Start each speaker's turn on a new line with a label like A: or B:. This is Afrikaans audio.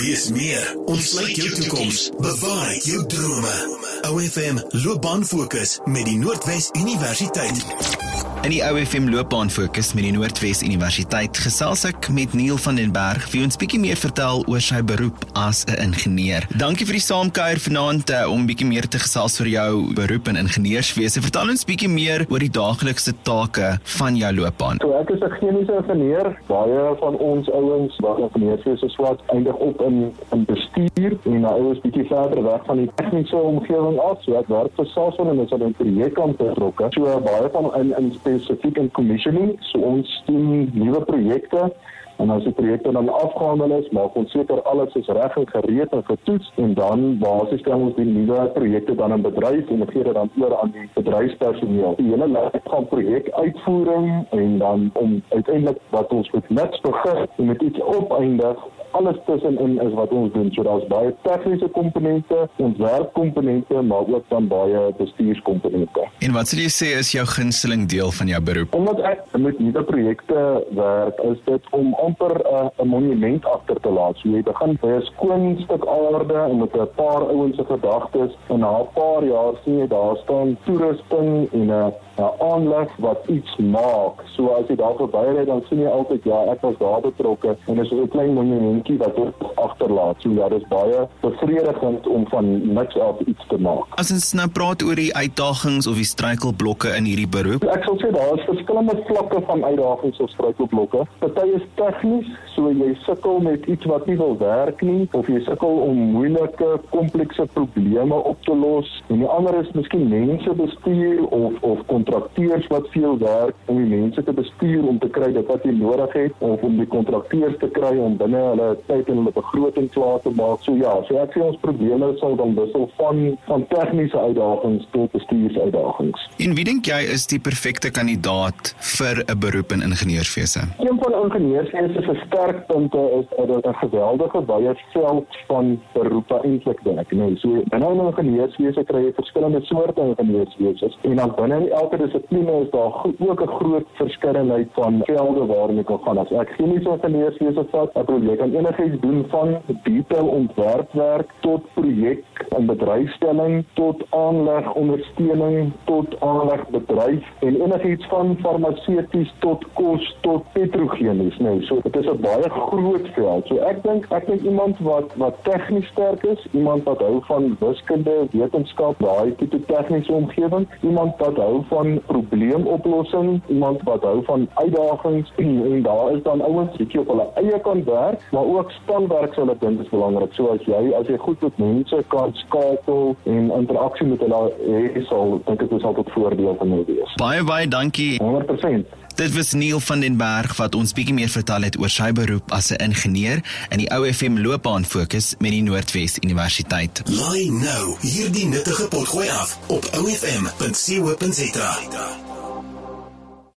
A: Wees meer, ontsluit jou toekoms, bewaar jou drome. OFM Loopbaanfokus met die Noordwes Universiteit.
B: In die OFM Loopbaanfokus met die Noordwes Universiteit gesels ek met Neil van den Berg wie ons bietjie meer vertel oor sy beroep as 'n ingenieur. Dankie vir die saamkuier vanaand om bietjie meer te gesels oor jou beroep in ingenieurswese. Vertel ons bietjie meer oor die daaglikse take van jou loopbaan.
C: So ek is 'n chemiese ingenieur. Baie van ons ouens wat ingenieurswese swat eindig op in bestuur en nou ouens bietjie verder weg van die tegniese omgewing af. So ek werk vir Sasol en is aan 'n projekkant betrokke. So baie van in spesifiek in commissioning. So ons doen nuwe projekte. En as die projekte dan afgehandel is, maak ons seker alles is reg en gereed en getoets en dan basies stel ons die nuwe projekte dan in bedryf en gee dit dan oor aan die bedryfspersoneel. Die hele lyn van projekuitvoering en dan om uiteindelik wat ons met niks begin en met iets opeindig, alles tussenin is wat ons doen. So daar's baie tegniese komponente, ontwerpkomponente, maar ook dan baie bestuurskomponente.
B: En wat sal jy sê is jou gunsteling deel van jou beroep?
C: Omdat ek met nuwe projekte werk, is dit om amper 'n monument agter te laat. So jy begin by 'n skoon stuk aarde en met 'n paar ouens se gedagtes en na 'n paar jaar sien jy daar staan toerusting en 'n aanleg wat iets maak. So as jy daar verbyry dan sien jy altyd ja, ek was daar betrokke en is 'n klein monumentjie wat ons agterlaat. So ja, dis baie bevredigend om van niks af iets te maak.
B: As ons nou praat oor die uitdagings of die struikelblokke in hierdie beroep.
C: Ek sal sê daar is verskillende vlakke van uitdagings of struikelblokke. Party is tegnies, so jy sukkel met iets wat nie wil werk nie, of jy sukkel om moeilike, komplekse probleme op te los. En die ander is miskien mensebestuur of kontrakteurs wat veel werk om die mense te bestuur om te kry dit wat jy nodig het, of om die kontrakteurs te kry om binne hulle tyd en hulle begroting klaar te maak. So ja, so ek sê ons probleme sal dan wissel van tegniese uitdagings tot bestuursuitdagings.
B: En wie dink jy is die perfekte kandidaat vir 'n beroep in ingenieurswese?
C: Een van ingenieurswese se sterkpunte is dat dit 'n geweldige wye veld van beroepe eintlik werk. Nee, so binne in ingenieurswese kry jy verskillende soorte ingenieurswese en dan binne in elke dissipline is daar ook 'n groot verskeidenheid van velde waarin jy kan gaan. As ek chemiese ingenieurswese vat, jy kan enigiets doen van detail ontwerpwerk tot projek en bedryfstelling tot aanleg ondersteuning tot aanlegbedryf en enigiets van farmaseuties tot kos tot petrochemies. Nee, so dit is 'n baie groot veld. So ek dink iemand wat tegnies sterk is, iemand wat hou van wiskunde, wetenskap, daai tipe tegniese omgewing, iemand wat hou van probleemoplossing, iemand wat hou van uitdagings en daar is dan ouens wat op hulle eie kan werk, maar ook spanwerk sal ek dink is belangrik. So as jy goed met mense kan skakel en interaksie met hulle hê, sal dink ek dit sal tot voordeel van jou wees.
B: Baie dankie.
C: 100%.
B: Dit was Neil van den Berg wat ons bietjie meer vertel het oor sy beroep as 'n ingenieur in die OFM Loopbaanfokus met die Noordwes Universiteit.
A: Laai nou hierdie nuttige potgooi af op ofm.co.za.